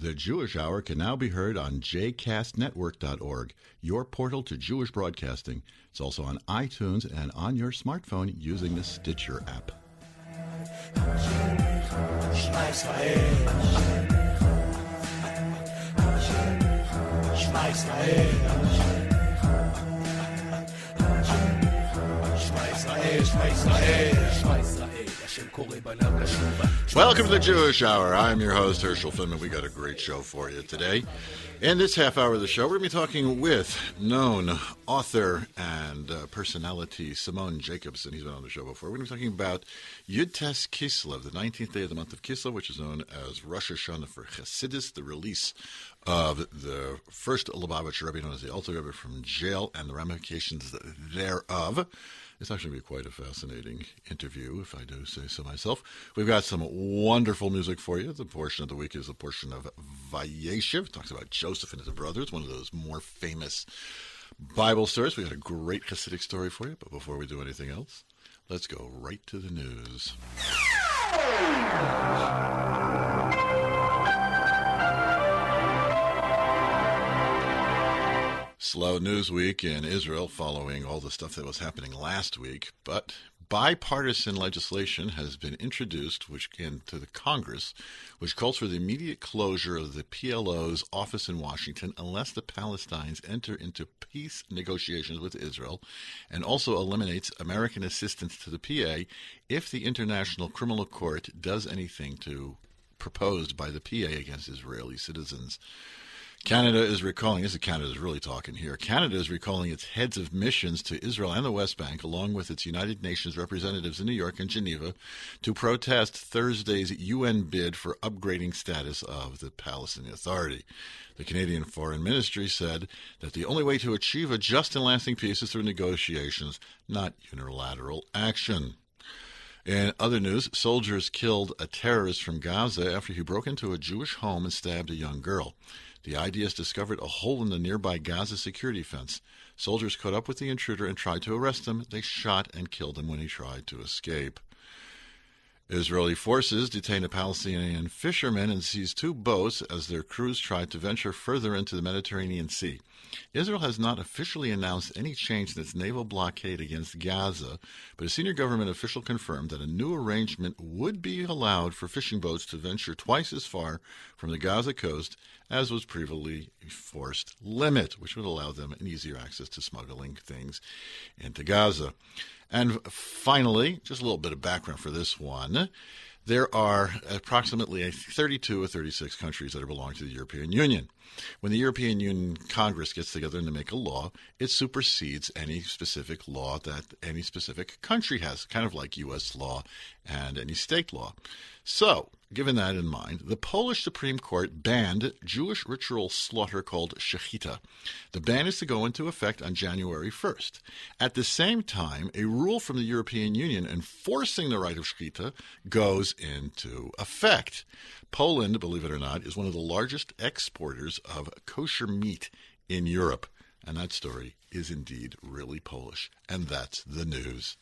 The Jewish Hour can now be heard on jcastnetwork.org, your portal to Jewish broadcasting. It's also on iTunes and on your smartphone using the Stitcher app. Shema Yisrael. Shema Yisrael. Shema Yisrael. Shema Yisrael. Shema Yisrael. Welcome to the Jewish Hour. I'm your host, Herschel Finman. We got a great show for you today. In this half hour of the show, we're going to be talking with known author and personality Simon Jacobson. He's been on the show before. We're going to be talking about Yud Tes Kislev, the 19th day of the month of Kislev, which is known as Rosh Hashanah for Chassidus, the release of the first Lubavitcher Rebbe, known as the Alter Rebbe, from jail, and the ramifications thereof. It's actually going to be quite a fascinating interview, if I do say so myself. We've got some wonderful music for you. The portion of the week is a portion of Vayeshev. It talks about Joseph and his brothers, one of those more famous Bible stories. We got a great Hasidic story for you, but before we do anything else, let's go right to the news. Slow news week in Israel following all the stuff that was happening last week, but bipartisan legislation has been introduced into the Congress, which calls for the immediate closure of the PLO's office in Washington unless the Palestinians enter into peace negotiations with Israel, and also eliminates American assistance to the PA if the International Criminal Court does anything proposed by the PA against Israeli citizens. Canada is recalling, Canada's really talking here, Canada is recalling its heads of missions to Israel and the West Bank, along with its United Nations representatives in New York and Geneva, to protest Thursday's UN bid for upgrading status of the Palestinian Authority. The Canadian Foreign Ministry said that the only way to achieve a just and lasting peace is through negotiations, not unilateral action. In other news, soldiers killed a terrorist from Gaza after he broke into a Jewish home and stabbed a young girl. The IDF discovered a hole in the nearby Gaza security fence. Soldiers caught up with the intruder and tried to arrest him. They shot and killed him when he tried to escape. Israeli forces detained a Palestinian fisherman and seized 2 boats as their crews tried to venture further into the Mediterranean Sea. Israel has not officially announced any change in its naval blockade against Gaza, but a senior government official confirmed that a new arrangement would be allowed for fishing boats to venture twice as far from the Gaza coast as was previously a forced limit, which would allow them an easier access to smuggling things into Gaza. And finally, just a little bit of background for this one. There are approximately 32 or 36 countries that belong to the European Union. When the European Union Congress gets together and to make a law, it supersedes any specific law that any specific country has, kind of like U.S. law and any state law. So, given that in mind, the Polish Supreme Court banned Jewish ritual slaughter called shechita. The ban is to go into effect on January 1st. At the same time, a rule from the European Union enforcing the right of shechita goes into effect. Poland, believe it or not, is one of the largest exporters of kosher meat in Europe. And that story is indeed really Polish. And that's the news.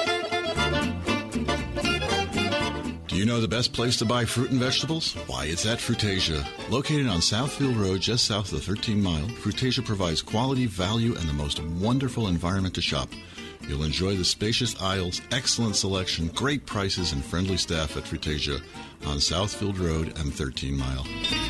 Do you know the best place to buy fruit and vegetables? Why, it's at Fruitasia. Located on Southfield Road, just south of the 13 Mile, Fruitasia provides quality, value, and the most wonderful environment to shop. You'll enjoy the spacious aisles, excellent selection, great prices, and friendly staff at Fruitasia on Southfield Road and 13 Mile.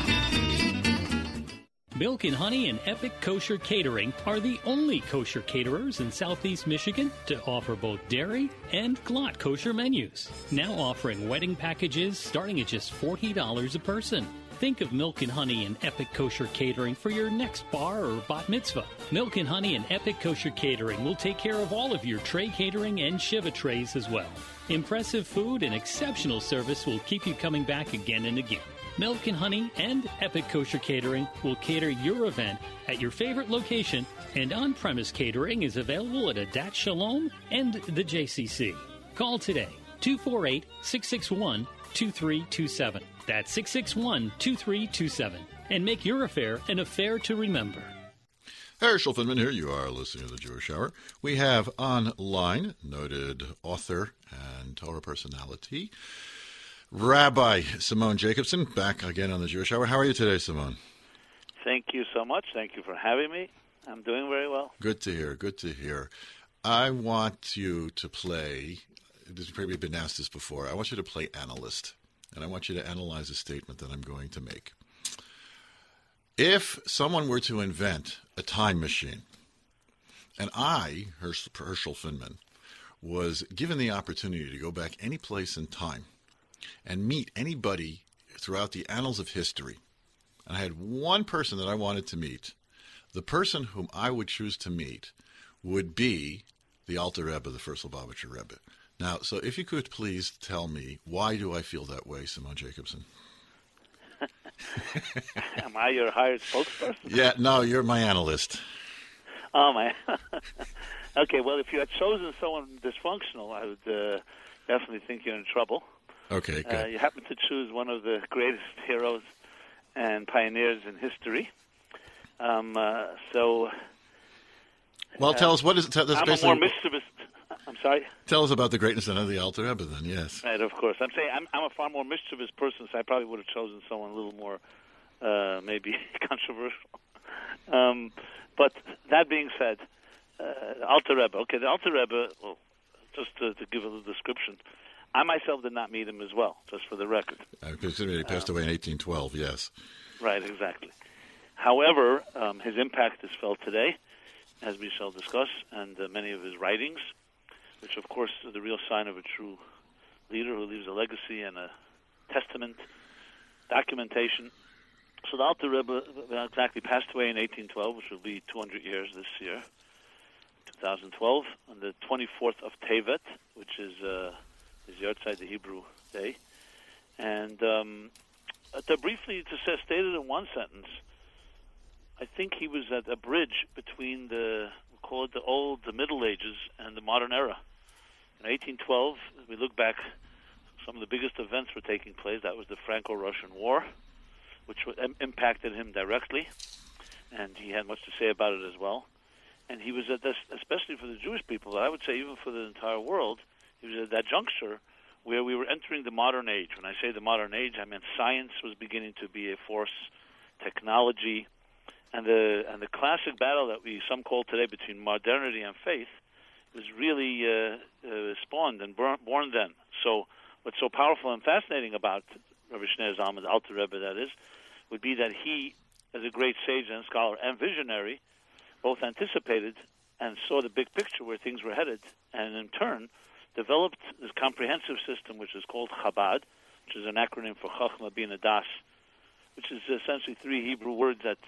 Milk and Honey and Epic Kosher Catering are the only kosher caterers in Southeast Michigan to offer both dairy and glatt kosher menus. Now offering wedding packages starting at just $40 a person. Think of Milk and Honey and Epic Kosher Catering for your next bar or bat mitzvah. Milk and Honey and Epic Kosher Catering will take care of all of your tray catering and shiva trays as well. Impressive food and exceptional service will keep you coming back again and again. Milk and Honey and Epic Kosher Catering will cater your event at your favorite location, and on-premise catering is available at Adat Shalom and the JCC. Call today, 248-661-2327. That's 661-2327. And make your affair an affair to remember. Herschel Finman here. You are listening to The Jewish Hour. We have online noted author and Torah personality Rabbi Simone Jacobson, back again on the Jewish Hour. How are you today, Simone? Thank you so much. Thank you for having me. I'm doing very well. Good to hear. Good to hear. I want you to play, you've probably been asked this before, I want you to play analyst, and I want you to analyze a statement that I'm going to make. If someone were to invent a time machine, and I, Herschel Finman, was given the opportunity to go back any place in time and meet anybody throughout the annals of history, and I had one person that I wanted to meet, the person whom I would choose to meet would be the Alter Rebbe, the first Lubavitcher Rebbe. Now, so if you could please tell me, why do I feel that way, Simone Jacobson? Am I your hired spokesperson? Yeah, no, you're my analyst. Oh, my. Okay, well, if you had chosen someone dysfunctional, I would definitely think you're in trouble. Okay, good. You happen to choose one of the greatest heroes and pioneers in history. Well, tell us, what is it? I'm a more mischievous. I'm sorry? Tell us about the greatness of the Alter Rebbe, then, yes. Right, of course. I'm saying I'm a far more mischievous person, so I probably would have chosen someone a little more, maybe, controversial. But that being said, Alter Rebbe. Okay, the Alter Rebbe, well, just to give a little description, I myself did not meet him as well, just for the record. Considering he passed away in 1812, yes. Right, exactly. However, his impact is felt today, as we shall discuss, and many of his writings, which, of course, are the real sign of a true leader who leaves a legacy and a testament, documentation. So the Alter Rebbe exactly passed away in 1812, which will be 200 years this year, 2012, on the 24th of Tevet, which is Yortzeit, the Hebrew day. And briefly, to say, stated in one sentence, I think he was at a bridge between the Middle Ages and the modern era. In 1812, as we look back, some of the biggest events were taking place. That was the Franco-Russian War, which impacted him directly, and he had much to say about it as well. And he was at this, especially for the Jewish people, but I would say even for the entire world, he was at that juncture where we were entering the modern age. When I say the modern age, I mean science was beginning to be a force, technology, and the classic battle that some call today between modernity and faith was really spawned and born then. So what's so powerful and fascinating about Rabbi Shneur Zalman, the Alter Rebbe, that is, would be that he, as a great sage and scholar and visionary, both anticipated and saw the big picture where things were headed, and in turn developed this comprehensive system which is called Chabad, which is an acronym for Chachma, Bina, Das, which is essentially three Hebrew words that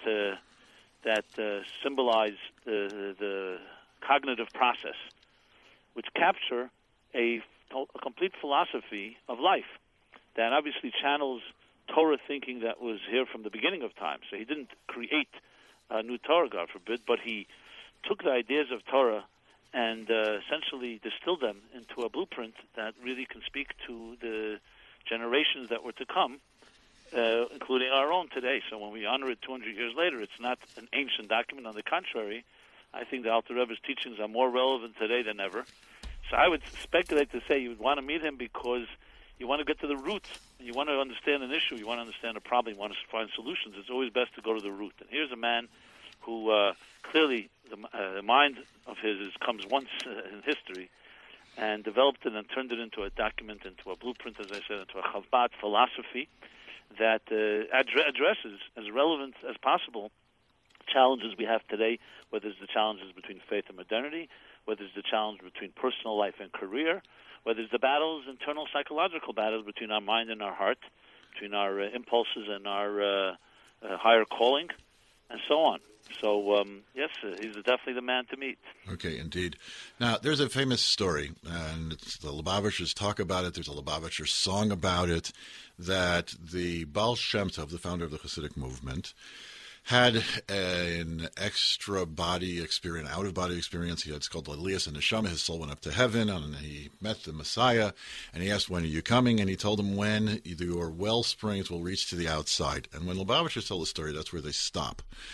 symbolize the cognitive process, which capture a complete philosophy of life that obviously channels Torah thinking that was here from the beginning of time. So he didn't create a new Torah, God forbid, but he took the ideas of Torah and essentially distilled them into a blueprint that really can speak to the generations that were to come, including our own today. So when we honor it 200 years later, it's not an ancient document. On the contrary, I think the Alter Rebbe's teachings are more relevant today than ever. So I would speculate to say you would want to meet him because you want to get to the root. You want to understand an issue. You want to understand a problem. You want to find solutions. It's always best to go to the root. And here's a man who clearly the mind of his comes once in history and developed it and turned it into a document, into a blueprint, as I said, into a Chabad philosophy that addresses, as relevant as possible, challenges we have today, whether it's the challenges between faith and modernity, whether it's the challenge between personal life and career, whether it's the battles, internal psychological battles between our mind and our heart, between our impulses and our higher calling, and so on. So, yes, he's definitely the man to meet. Okay, indeed. Now, there's a famous story, and the Lubavitchers talk about it. There's a Lubavitcher song about it, that the Baal Shem Tov, the founder of the Hasidic movement, had an extra-body experience, out-of-body experience. He had, it's called Elias and Neshama. His soul went up to heaven, and he met the Messiah, and he asked, when are you coming? And he told him when your well springs will reach to the outside. And when Lubavitchers tell the story, that's where they stop.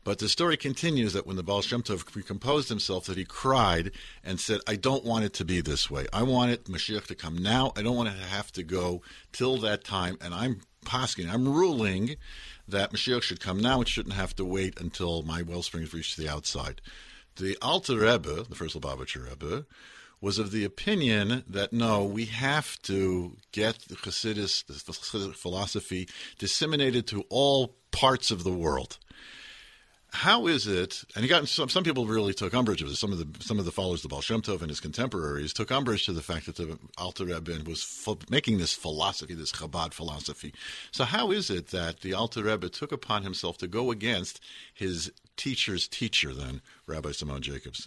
But the story continues that when the Baal Shem Tov recomposed himself, that he cried and said, I don't want it to be this way. I want Mashiach to come now. I don't want to have to go till that time. And I'm ruling that Mashiach should come now. It shouldn't have to wait until my wellspring has reached the outside. The Alter Rebbe, the first Lubavitcher Rebbe, was of the opinion that no, we have to get the Hasidus philosophy disseminated to all parts of the world. How is it? And he got some people really took umbrage with this. Some of the followers of the Baal Shem Tov and his contemporaries took umbrage to the fact that the Alter Rebbe was making this philosophy, this Chabad philosophy. So how is it that the Alter Rebbe took upon himself to go against his teacher's teacher, then Rabbi Simon Jacobson?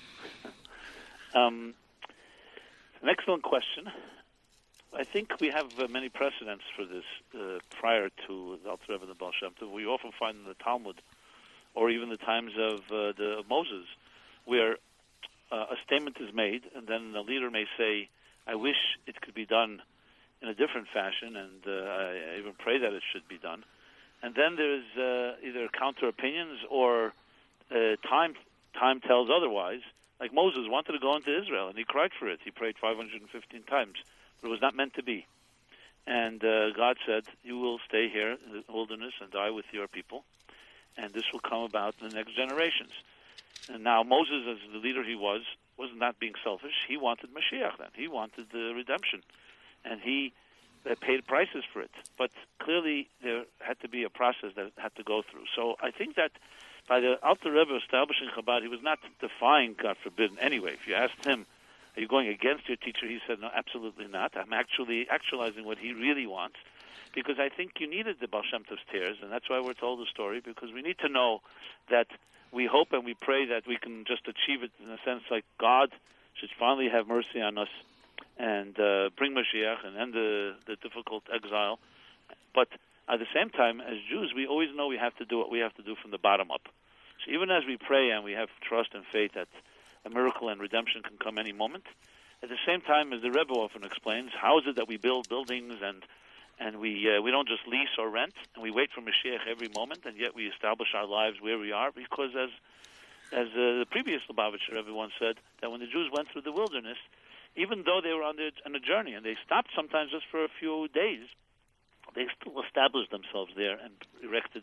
An excellent question. I think we have many precedents for this prior to the Alter Rebbe and the Baal Shem Tov. We often find in the Talmud, or even the times of Moses, where a statement is made, and then the leader may say, I wish it could be done in a different fashion, and I even pray that it should be done. And then there's either counter opinions or time tells otherwise. Like Moses wanted to go into Israel, and he cried for it. He prayed 515 times, but it was not meant to be. And God said, you will stay here in the wilderness and die with your people, and this will come about in the next generations. And now Moses, as the leader he was not being selfish. He wanted Mashiach then. He wanted the redemption. And he paid prices for it. But clearly there had to be a process that had to go through. So I think that by the Alter Rebbe establishing Chabad, he was not defying, God forbid, anyway. If you asked him, are you going against your teacher? He said, no, absolutely not. I'm actually actualizing what he really wants. Because I think you needed the Baal Shem Tov's tears, and that's why we're told the story, because we need to know that we hope and we pray that we can just achieve it in a sense like God should finally have mercy on us and bring Mashiach and end the difficult exile. But at the same time, as Jews, we always know we have to do what we have to do from the bottom up. So even as we pray and we have trust and faith that a miracle and redemption can come any moment, at the same time, as the Rebbe often explains, how is it that we build buildings and we don't just lease or rent, and we wait for Mashiach every moment, and yet we establish our lives where we are, because as the previous Lubavitcher Rebbe once said, that when the Jews went through the wilderness, even though they were on a journey, and they stopped sometimes just for a few days, they still established themselves there and erected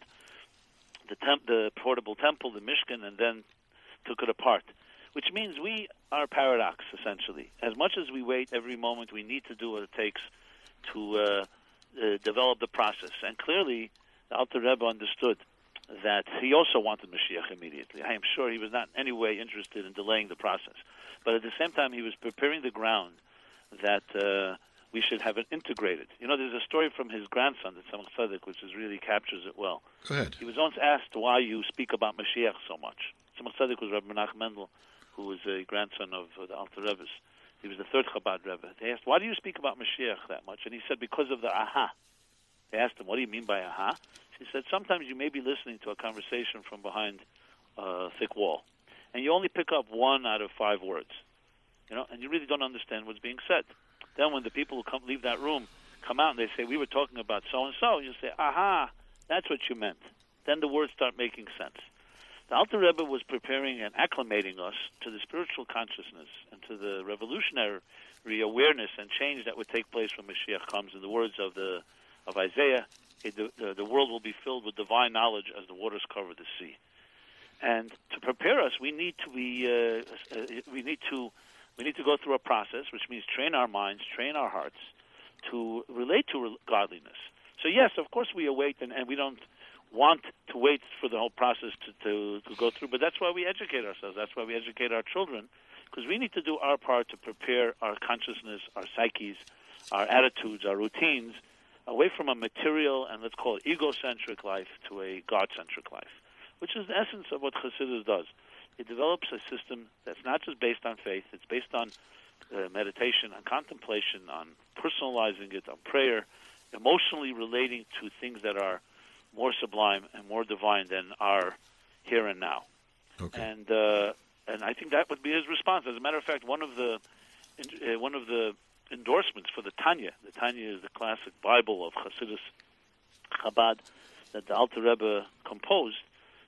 the portable temple, the Mishkan, and then took it apart. Which means we are a paradox, essentially. As much as we wait every moment, we need to do what it takes to develop the process. And clearly, the Alter Rebbe understood that he also wanted Mashiach immediately. I am sure he was not in any way interested in delaying the process. But at the same time, he was preparing the ground that we should have it integrated. You know, there's a story from his grandson, the Tzemach Tzedek, which really captures it well. Go ahead. He was once asked why you speak about Mashiach so much. Tzemach Tzedek was Rabbi Menachem Mendel, who was a grandson of the Alter Rebbe's. He was the third Chabad Rebbe. They asked, why do you speak about Mashiach that much? And he said, because of the aha. They asked him, what do you mean by aha? He said, sometimes you may be listening to a conversation from behind a thick wall, and you only pick up 1 out of 5 words, and you really don't understand what's being said. Then when the people who leave that room come out and they say, we were talking about so-and-so, you say, aha, that's what you meant. Then the words start making sense. The Alter Rebbe was preparing and acclimating us to the spiritual consciousness and to the revolutionary awareness and change that would take place when Mashiach comes. In the words of Isaiah, the world will be filled with divine knowledge as the waters cover the sea. And to prepare us, we need to go through a process, which means train our minds, train our hearts to relate to godliness. So yes, of course we await, and we don't want to wait for the whole process to go through, but that's why we educate ourselves. That's why we educate our children, because we need to do our part to prepare our consciousness, our psyches, our attitudes, our routines, away from a material and let's call it egocentric life to a God-centric life, which is the essence of what Chassidus does. It develops a system that's not just based on faith, it's based on meditation, on contemplation, on personalizing it, on prayer, emotionally relating to things that are more sublime and more divine than our here and now. Okay. And I think that would be his response. As a matter of fact, one of the endorsements for the Tanya is the classic Bible of Hasidus Chabad that the Alter Rebbe composed,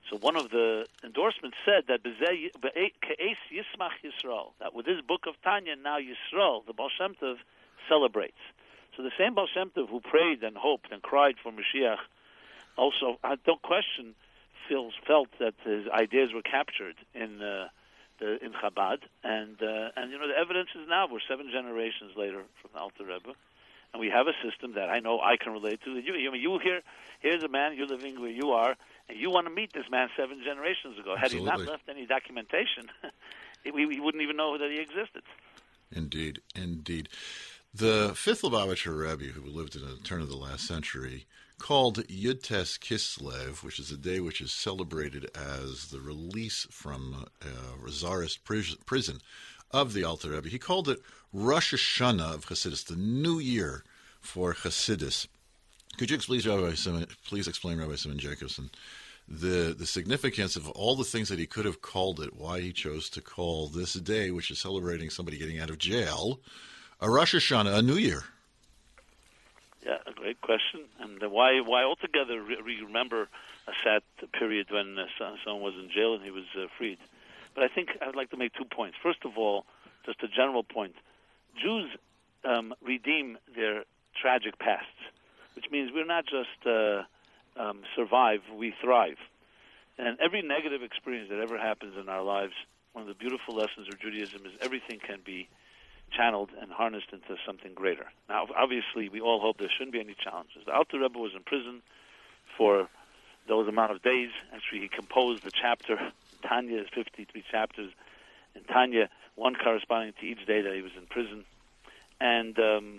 So one of the endorsements said that Ke'es Yismach Yisrael, that with this book of Tanya, now Yisrael, the Baal Shem Tov, celebrates. So the same Baal Shem Tov who prayed and hoped and cried for Mashiach, also, I don't question, felt that his ideas were captured in Chabad, and the evidence is now we're 7 generations later from the Alter Rebbe, and we have a system that I know I can relate to. Here's a man, you're living where you are, and you want to meet this man 7 generations ago. Absolutely. Had he not left any documentation, we wouldn't even know that he existed. Indeed. The fifth Lubavitcher Rebbe, who lived in the turn of the last century, called Yud Tes Kislev, which is a day which is celebrated as the release from Tsarist prison of the Alter Rebbe. He called it Rosh Hashanah of Chassidus, the new year for Chassidus. Could you please explain, Rabbi Simon Jacobson, the significance of all the things that he could have called it, why he chose to call this day, which is celebrating somebody getting out of jail, a Rosh Hashanah, a new year? Yeah, a great question. And why altogether we remember a sad period when someone was in jail and he was freed. But I think I would like to make 2 points. First of all, just a general point. Jews redeem their tragic pasts, which means we're not just survive, we thrive. And every negative experience that ever happens in our lives, one of the beautiful lessons of Judaism is everything can be channeled and harnessed into something greater. Now, obviously, we all hope there shouldn't be any challenges. The Alter Rebbe was in prison for those amount of days. Actually, he composed the chapter. Tanya is 53 chapters. In Tanya, one corresponding to each day that he was in prison. And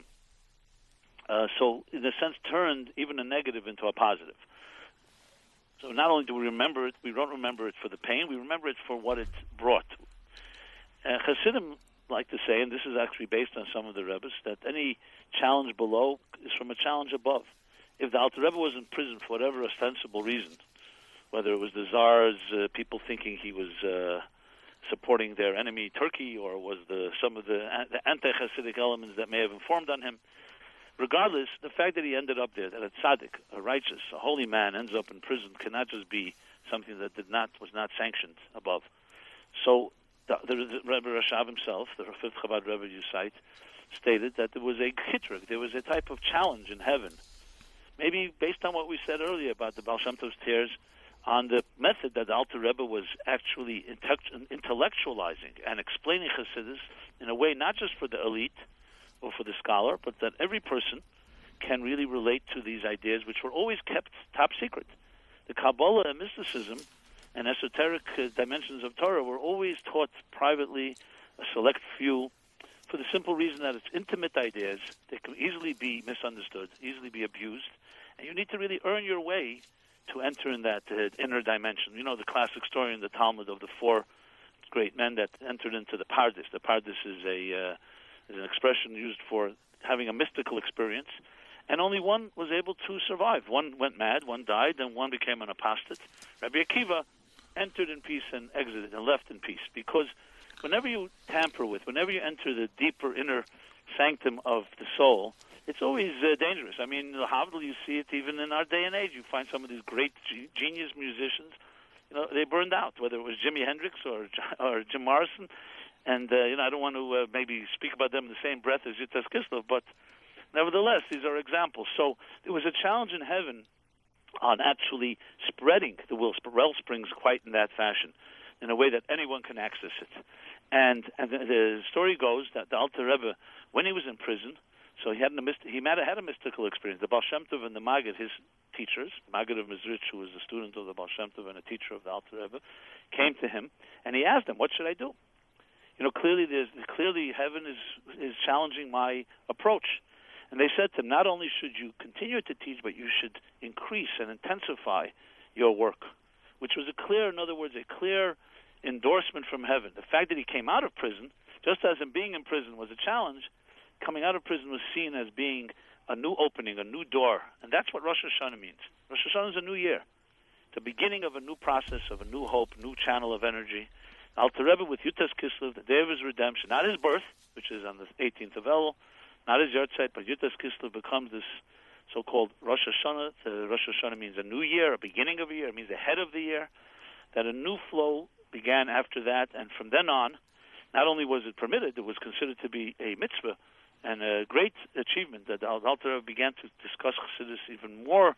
so, in a sense, turned even a negative into a positive. So not only do we remember it, we don't remember it for the pain, we remember it for what it brought. Chassidim like to say, and this is actually based on some of the Rebbes, that any challenge below is from a challenge above. If the Alter Rebbe was in prison for whatever ostensible reason, whether it was the Tsars, people thinking he was supporting their enemy Turkey, or was some of the anti-Hasidic elements that may have informed on him, regardless, the fact that he ended up there, that a tzaddik, a righteous, a holy man ends up in prison cannot just be something that was not sanctioned above. So the Rebbe Rashav himself, the fifth Chabad Rebbe you cite, stated that there was a chitruk, there was a type of challenge in heaven, maybe based on what we said earlier about the Baal Shem Tov's tears, on the method that the Alter Rebbe was actually intellectualizing and explaining Chassidus in a way not just for the elite or for the scholar, but that every person can really relate to these ideas, which were always kept top secret. The Kabbalah and mysticism and esoteric dimensions of Torah were always taught privately, a select few, for the simple reason that it's intimate ideas. They can easily be misunderstood, easily be abused, and you need to really earn your way to enter in that inner dimension. You know the classic story in the Talmud of the 4 great men that entered into the Pardes. The Pardes is an expression used for having a mystical experience, and only one was able to survive. One went mad, one died, and one became an apostate. Rabbi Akiva entered in peace and exited and left in peace, because whenever you tamper with, whenever you enter the deeper inner sanctum of the soul, it's always dangerous. I mean, Havdil, you see it even in our day and age. You find some of these great genius musicians, they burned out, whether it was Jimi Hendrix or Jim Morrison. And, I don't want to maybe speak about them in the same breath as Yud Tes Kislev, but nevertheless, these are examples. So there was a challenge in heaven on actually spreading the wellsprings quite in that fashion, in a way that anyone can access it. And the story goes that the Alter Rebbe, when he was in prison, so he had a mystical experience. The Baal Shem Tov and the Maggid, his teachers, Maggid of Mezritch, who was a student of the Baal Shem Tov and a teacher of the Alter Rebbe, came to him, and he asked him, what should I do? Clearly heaven is challenging my approach. And they said to him, not only should you continue to teach, but you should increase and intensify your work, which was a clear endorsement from heaven. The fact that he came out of prison, just as in being in prison was a challenge, coming out of prison was seen as being a new opening, a new door. And that's what Rosh Hashanah means. Rosh Hashanah is a new year, the beginning of a new process, of a new hope, new channel of energy. Alter Rebbe with Yud Tes Kislev, the day of his redemption, not his birth, which is on the 18th of Elul, not his yahrzeit, but Yud Tes Kislev becomes this so-called Rosh Hashanah. Rosh Hashanah means a new year, a beginning of a year. It means the head of the year. that a new flow began after that, and from then on, not only was it permitted, it was considered to be a mitzvah and a great achievement that the Alter Rebbe began to discuss Chassidus even more.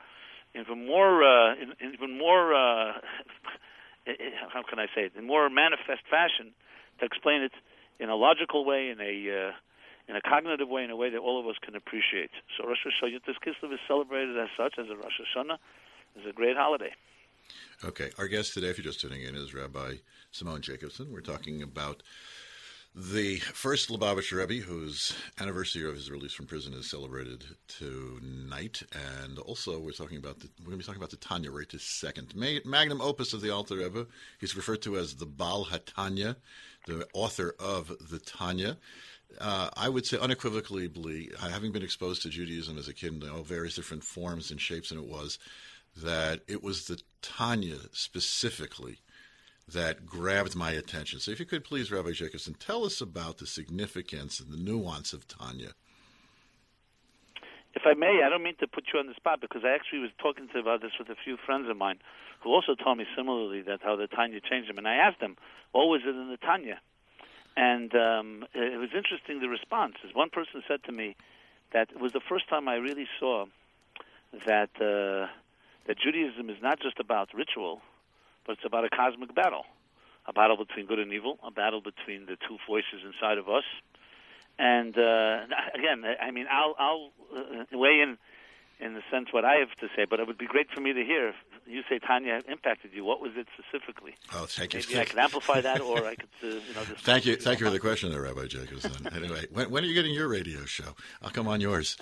How can I say it? In more manifest fashion, to explain it in a logical way, in a cognitive way, in a way that all of us can appreciate. So Rosh Hashanah Yud Tes Kislev is celebrated as such, as a Rosh Hashanah, as a great holiday. Okay, our guest today, if you're just tuning in, is Rabbi Simone Jacobson. We're talking about the first Lubavitcher Rebbe, whose anniversary of his release from prison is celebrated tonight, and also we're going to be talking about the Tanya, right? His second magnum opus of the Alter Rebbe. He's referred to as the Baal HaTanya, the author of the Tanya. I would say unequivocally, having been exposed to Judaism as a kid in all various different forms and shapes, and it was the Tanya specifically that grabbed my attention. So if you could please, Rabbi Jacobson, tell us about the significance and the nuance of Tanya. If I may, I don't mean to put you on the spot, because I actually was talking about this with a few friends of mine who also told me similarly that how the Tanya changed them. And I asked them, what was it in the Tanya? And it was interesting, the response. One person said to me that it was the first time I really saw that Judaism is not just about ritual, but it's about a cosmic battle, a battle between good and evil, a battle between the two voices inside of us. And again, I mean, I'll weigh in the sense what I have to say, but it would be great for me to hear. If you say Tanya impacted you. What was it specifically? Oh, thank you. Maybe I could amplify that, or I could, Thank you for the question there, Rabbi Jacobson. Anyway, when are you getting your radio show? I'll come on yours.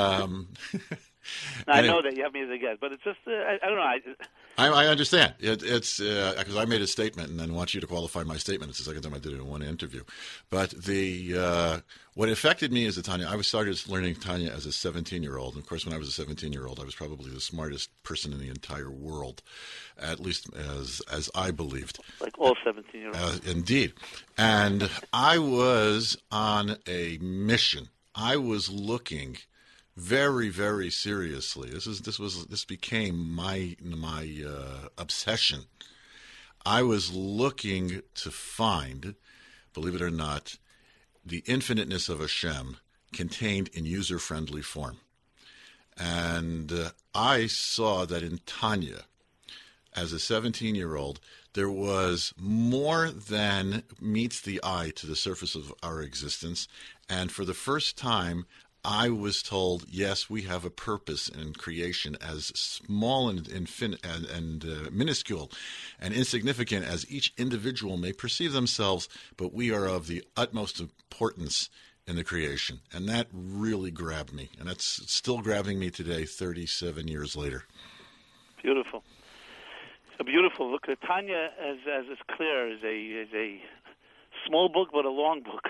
I know that you have me as a guest, but it's just I don't know. I understand. It's because I made a statement and then want you to qualify my statement. It's the second time I did it in one interview. But what affected me is the Tanya. I started learning Tanya as a 17-year-old. And of course, when I was a 17-year-old, I was probably the smartest person in the entire world, at least as I believed. Like all 17-year-olds. Indeed. And I was on a mission. I was looking very, very seriously. This became my obsession. I was looking to find, believe it or not, the infiniteness of Hashem contained in user-friendly form. And I saw that in Tanya, as a 17-year-old, there was more than meets the eye to the surface of our existence. And for the first time, I was told, yes, we have a purpose in creation, as small and minuscule and insignificant as each individual may perceive themselves, but we are of the utmost importance in the creation. And that really grabbed me, and that's still grabbing me today, 37 years later. Beautiful. So beautiful. Look, Tanya, as is clear, is a small book, but a long book.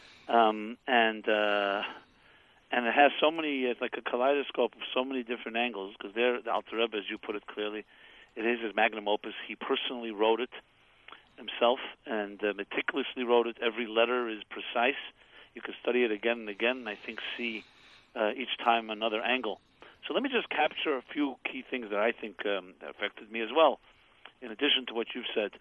And it has so many, it's like a kaleidoscope of so many different angles, because the Alter Rebbe, as you put it clearly, it is his magnum opus. He personally wrote it himself and meticulously wrote it. Every letter is precise. You can study it again and again, and I think see each time another angle. So let me just capture a few key things that I think affected me as well, in addition to what you've said.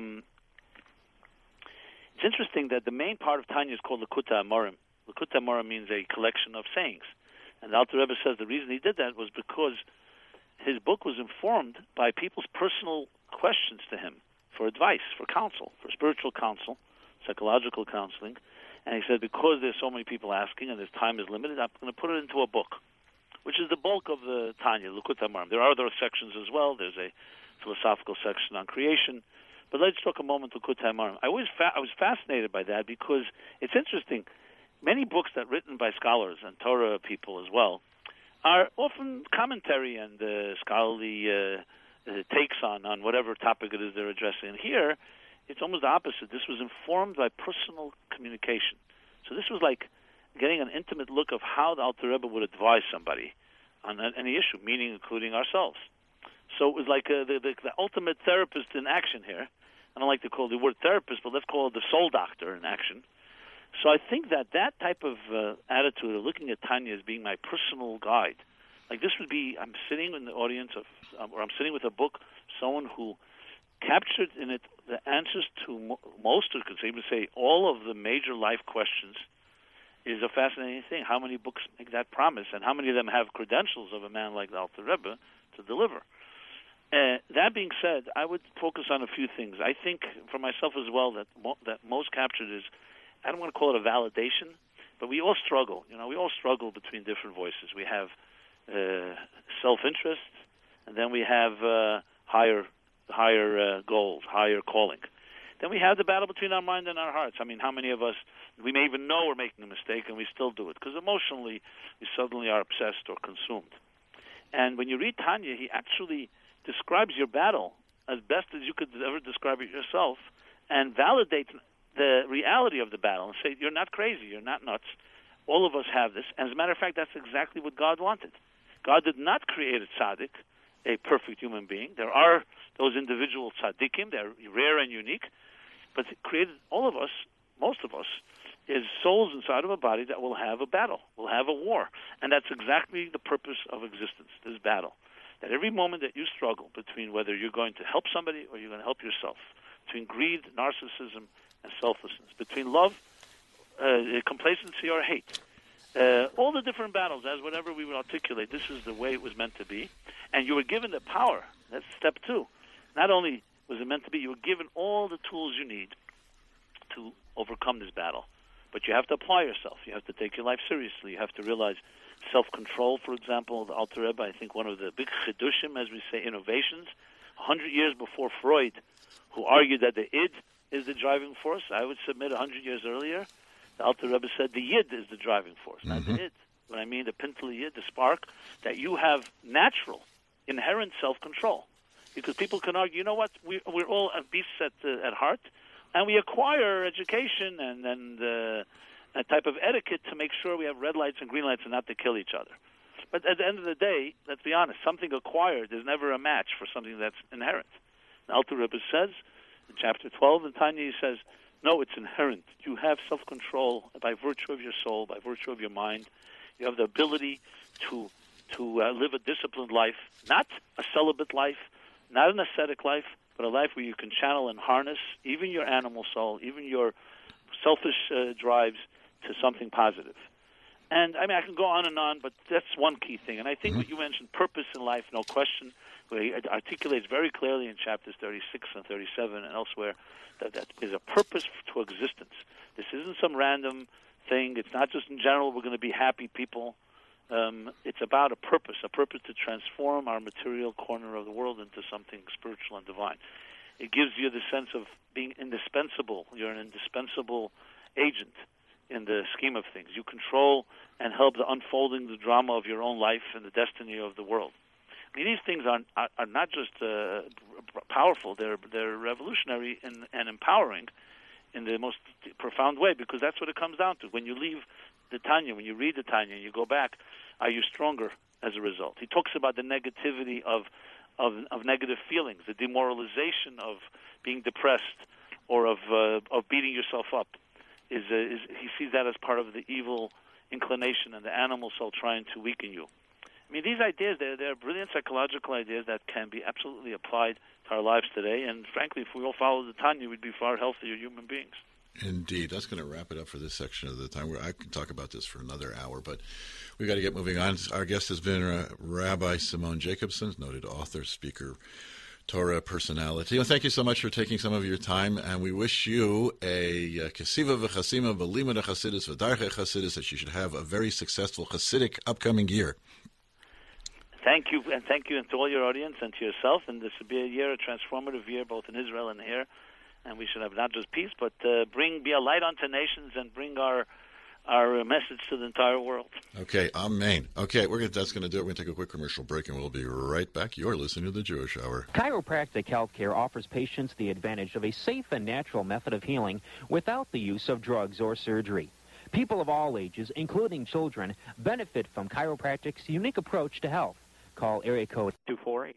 It's interesting that the main part of Tanya is called Likutei Amorim. Likutei Amorim means a collection of sayings. And the Alter Rebbe says the reason he did that was because his book was informed by people's personal questions to him for advice, for counsel, for spiritual counsel, psychological counseling. And he said, because there's so many people asking and his time is limited, I'm going to put it into a book, which is the bulk of the Tanya, Likutei Amorim. There are other sections as well. There's a philosophical section on creation. But let's talk a moment Likutei Amorim. I was fascinated by that because it's interesting. Many books that are written by scholars and Torah people as well are often commentary and scholarly takes on whatever topic it is they're addressing. And here, it's almost the opposite. This was informed by personal communication. So this was like getting an intimate look of how the Alter Rebbe would advise somebody on any issue, meaning including ourselves. So it was like the ultimate therapist in action here. I don't like to call the word therapist, but let's call it the soul doctor in action. So I think that type of attitude of looking at Tanya as being my personal guide, like this would be, I'm sitting in the audience or I'm sitting with a book, someone who captured in it the answers to most, or could even say all of the major life questions, is a fascinating thing. How many books make that promise, and how many of them have credentials of a man like the Alter Rebbe to deliver? That being said, I would focus on a few things. I think for myself as well that most captured is, I don't want to call it a validation, but we all struggle. We all struggle between different voices. We have self-interest, and then we have higher goals, higher calling. Then we have the battle between our mind and our hearts. I mean, how many of us, we may even know we're making a mistake, and we still do it, because emotionally we suddenly are obsessed or consumed. And when you read Tanya, he actually describes your battle as best as you could ever describe it yourself, and validates the reality of the battle and say, you're not crazy, you're not nuts. All of us have this. And as a matter of fact, that's exactly what God wanted. God did not create a tzaddik, a perfect human being. There are those individual tzaddikim, they're rare and unique, but he created all of us, most of us, is souls inside of a body that will have a battle, will have a war. And that's exactly the purpose of existence, this battle. That every moment that you struggle between whether you're going to help somebody or you're going to help yourself, between greed, narcissism, and selflessness, between love, complacency, or hate, all the different battles, as whatever we would articulate, this is the way it was meant to be. And you were given the power. That's step 2. Not only was it meant to be, you were given all the tools you need to overcome this battle. But you have to apply yourself. You have to take your life seriously. You have to realize self-control, for example, the Alter Rebbe, I think one of the big chidushim, as we say, innovations, 100 years before Freud, who argued that the id is the driving force. I would submit 100 years earlier, the Alter Rebbe said the yid is the driving force, not the id. What I mean, the pintel yid, the spark, that you have natural, inherent self-control. Because people can argue, you know what, we're all beasts at heart, and we acquire education and a type of etiquette to make sure we have red lights and green lights and not to kill each other. But at the end of the day, let's be honest, something acquired is never a match for something that's inherent. The Alter Rebbe says, in chapter 12 in Tanya, he says, no, it's inherent. You have self-control by virtue of your soul, by virtue of your mind. You have the ability to live a disciplined life, not a celibate life, not an ascetic life, but a life where you can channel and harness even your animal soul, even your selfish drives to something positive. And, I mean, I can go on and on, but that's one key thing. And I think what you mentioned, purpose in life, no question, where he articulates very clearly in chapters 36 and 37 and elsewhere that is a purpose to existence. This isn't some random thing. It's not just in general we're going to be happy people. It's about a purpose to transform our material corner of the world into something spiritual and divine. It gives you the sense of being indispensable. You're an indispensable agent in the scheme of things. You control and help the unfolding the drama of your own life and the destiny of the world. I mean, these things are not just powerful. They're revolutionary and empowering in the most profound way, because that's what it comes down to. When you leave the Tanya, when you read the Tanya and you go back, are you stronger as a result? He talks about the negativity of negative feelings, the demoralization of being depressed or of beating yourself up. He sees that as part of the evil inclination and the animal soul trying to weaken you. I mean, these ideas, they're brilliant psychological ideas that can be absolutely applied to our lives today. And frankly, if we all follow the Tanya, we'd be far healthier human beings. Indeed. That's going to wrap it up for this section of the time. I can talk about this for another hour, but we've got to get moving on. Our guest has been Rabbi Simone Jacobson, noted author, speaker, Torah personality. Well, thank you so much for taking some of your time, and we wish you a kesiva v'chasima v'limud chassidus v'darche chassidus, that you should have a very successful Hasidic upcoming year. Thank you, and to all your audience and to yourself. And this will be a transformative year, both in Israel and here. And we should have not just peace, but be a light unto nations and bring our message to the entire world. Okay, amen. Okay, that's going to do it. We're going to take a quick commercial break, and we'll be right back. You're listening to The Jewish Hour. Chiropractic Healthcare offers patients the advantage of a safe and natural method of healing without the use of drugs or surgery. People of all ages, including children, benefit from chiropractic's unique approach to health. Call area code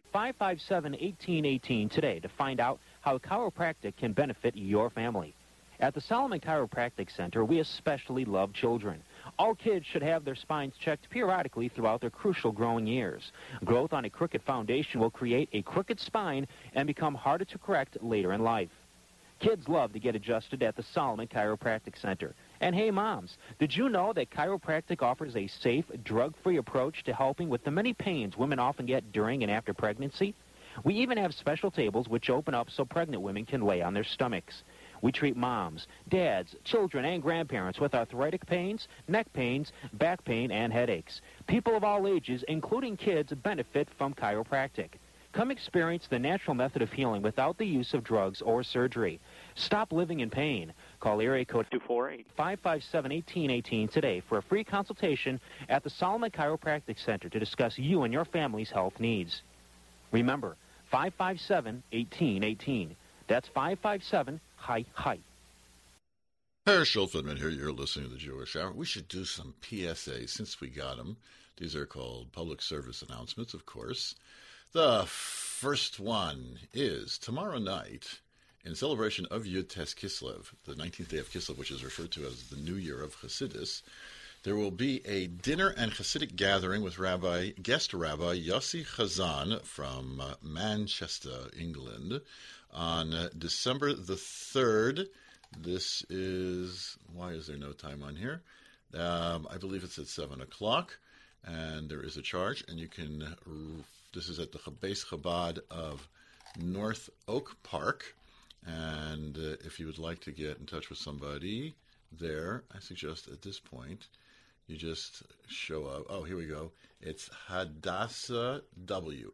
248-557-1818 today to find out how chiropractic can benefit your family. At the Solomon Chiropractic Center, we especially love children. All kids should have their spines checked periodically throughout their crucial growing years. Growth on a crooked foundation will create a crooked spine and become harder to correct later in life. Kids love to get adjusted at the Solomon Chiropractic Center. And hey, moms, did you know that chiropractic offers a safe, drug-free approach to helping with the many pains women often get during and after pregnancy? We even have special tables which open up so pregnant women can lay on their stomachs. We treat moms, dads, children, and grandparents with arthritic pains, neck pains, back pain, and headaches. People of all ages, including kids, benefit from chiropractic. Come experience the natural method of healing without the use of drugs or surgery. Stop living in pain. Call area code 248-557-1818 today for a free consultation at the Solomon Chiropractic Center to discuss you and your family's health needs. Remember, 557-1818. That's 557-HI-HI. Herschel Finman here. You're listening to the Jewish Hour. We should do some PSAs since we got them. These are called public service announcements, of course. The first one is tomorrow night, in celebration of Yud Tes Kislev, the 19th day of Kislev, which is referred to as the New Year of Hasidus. There will be a dinner and Hasidic gathering with guest Rabbi Yossi Chazan from Manchester, England, on December the 3rd. This is, why is there no time on here? I believe it's at 7 o'clock, and there is a charge, and you can, this is at the Beis Chabad of North Oak Park, and if you would like to get in touch with somebody there, I suggest at this point, you just show up. Oh, here we go. It's Hadassah W,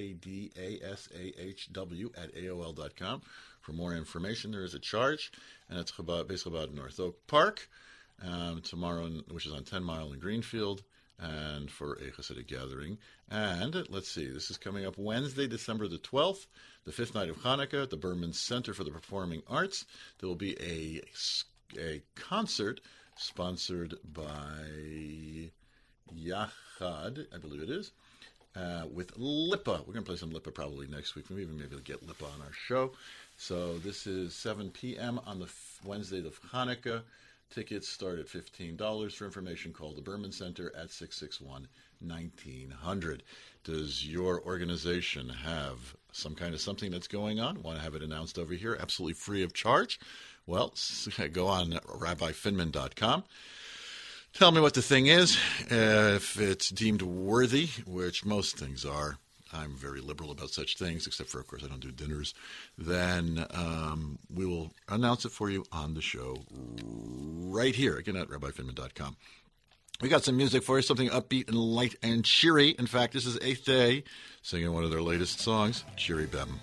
HADASAHW at AOL.com. For more information, there is a charge, and it's Beis Chabad North Oak Park tomorrow, which is on 10 Mile in Greenfield, and for a Hasidic gathering. And let's see, this is coming up Wednesday, December the 12th, the 5th night of Hanukkah, at the Berman Center for the Performing Arts. There will be a concert sponsored by Yachad, I believe it is, with Lipa. We're going to play some Lipa probably next week. Maybe we'll get Lipa on our show. So this is 7 p.m. on the Wednesday of Hanukkah. Tickets start at $15. For information, call the Berman Center at 661-1900. Does your organization have some kind of something that's going on? Want to have it announced over here absolutely free of charge? Well, go on rabbifinman.com. Tell me what the thing is. If it's deemed worthy, which most things are, I'm very liberal about such things, except for, of course, I don't do dinners, then we will announce it for you on the show right here, again, at rabbifinman.com. We got some music for you, something upbeat and light and cheery. In fact, this is Eighth Day singing one of their latest songs, Cheery Bem.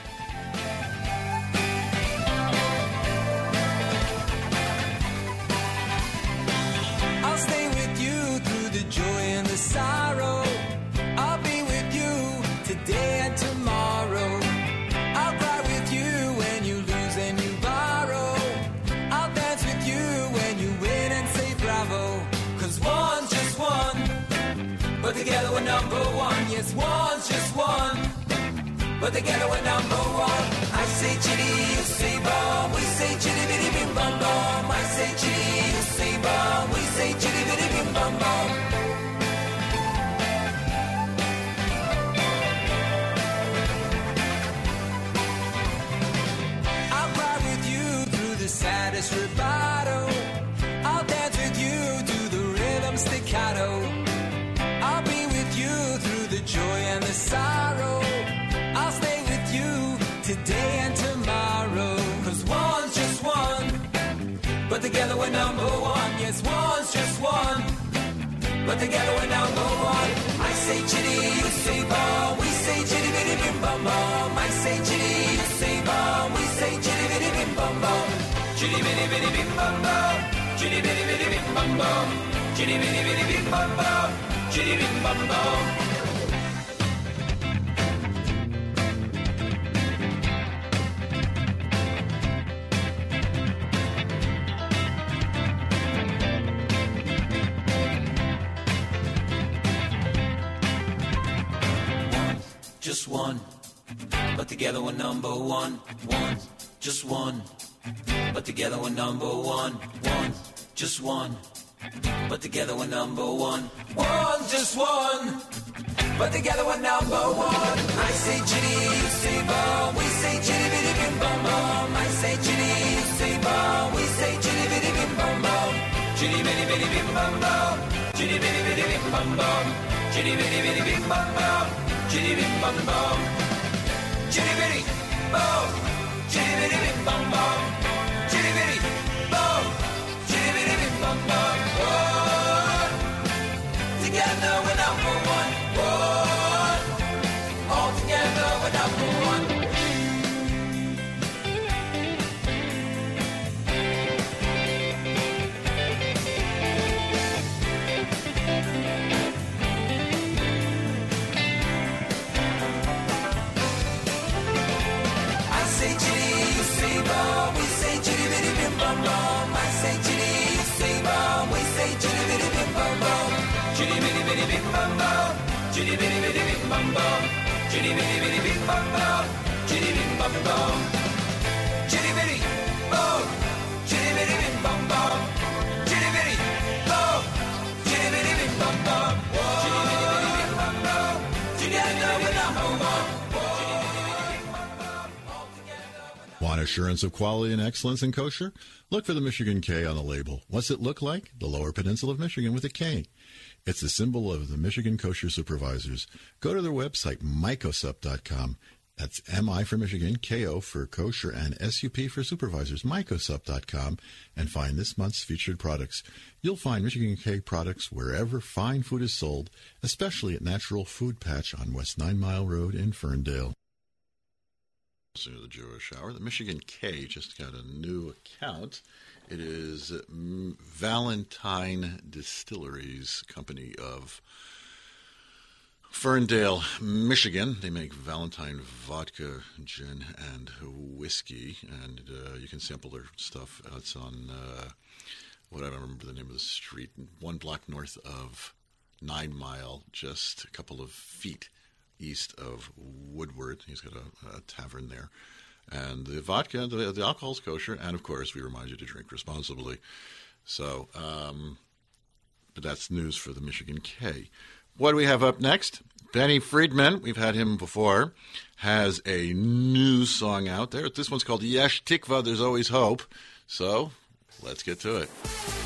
I'll stay with you through the joy and the sorrow. I'll be with you today and tomorrow. I'll cry with you when you lose and you borrow. I'll dance with you when you win and say bravo. 'Cause one's just one, but together we're number one. Yes, one's just one, but together we're number one. I say chitty, you say bum. We say chitty bitty bim bum bum. I say chitty, you say bum. We say chitty bitty bim bum bum. I'll cry with you through the saddest rubato. I'll dance with you to the rhythm staccato. I'll be with you through the joy and the sorrow. I'll stay with you today and tomorrow. 'Cause one's just one, but together we're number one. Yes, one's just one, but together we're number one. I say chitty, you say bum. We say chitty bitty bim bum bum. I say chitty, you say bum. We say chitty bitty bim bum bum. Chitty bitty bitty bim bum bum. Chitty bitty bitty bim bum bum. Chitty bitty bitty bim bum bum. Chitty bim bum bum. Just one, but together we're number one. One, just one, but together we're number one. One, just one. But together we're number one. One, just one. But together we're number one. I say chitty, you say bum. We say chitty bitty bim bum bum. I say chitty, you say bum. We say chitty bitty bim bum bum. Chitty bitty bitty bim bum bum. Chitty bitty bitty bim bum bum. Chitty bitty bitty bim bum bum. Chitty bim bum bum. Chitty bitty bum. Chitty bitty bim bum bum. Chitty bitty bum. Chitty bitty bim bum bum. One. Together we're number one. One. All together we're number one. I say chitty, you say bum. We say chitty bitty bim bum bum. I say chitty, you say bum. We say chitty bitty bim bum bum. Chitty bitty bitty bim bum bum. Chitty bitty bitty bim bum bum. Chitty bitty bitty bim bum bum. Chitty bim bum bum. Chitty bitty bum. Chitty bitty bim bum bum. Chitty bitty bum. Chitty bitty bim bum bum. Chitty bitty bitty bim bum bum. Together we're number one. Want assurance of quality and excellence in kosher? Look for the Michigan K on the label. What's it look like? The Lower Peninsula of Michigan with a K. It's the symbol of the Michigan Kosher Supervisors. Go to their website, mycosup.com. That's M-I for Michigan, K-O for kosher, and S-U-P for supervisors, mycosup.com, and find this month's featured products. You'll find Michigan K products wherever fine food is sold, especially at Natural Food Patch on West 9 Mile Road in Ferndale. To the Jewish Hour, the Michigan K just got a new account. It is Valentine Distilleries Company of Ferndale, Michigan. They make Valentine vodka, gin, and whiskey, and you can sample their stuff. It's on, I don't remember the name of the street, 1 block north of 9 Mile, just a couple of feet east of Woodward. He's got a tavern there. And the vodka, the alcohol's kosher, and of course we remind you to drink responsibly. So, but that's news for the Michigan K. What do we have up next? Benny Friedman, we've had him before, has a new song out there. This one's called Yesh Tikva, There's Always Hope. So, let's get to it.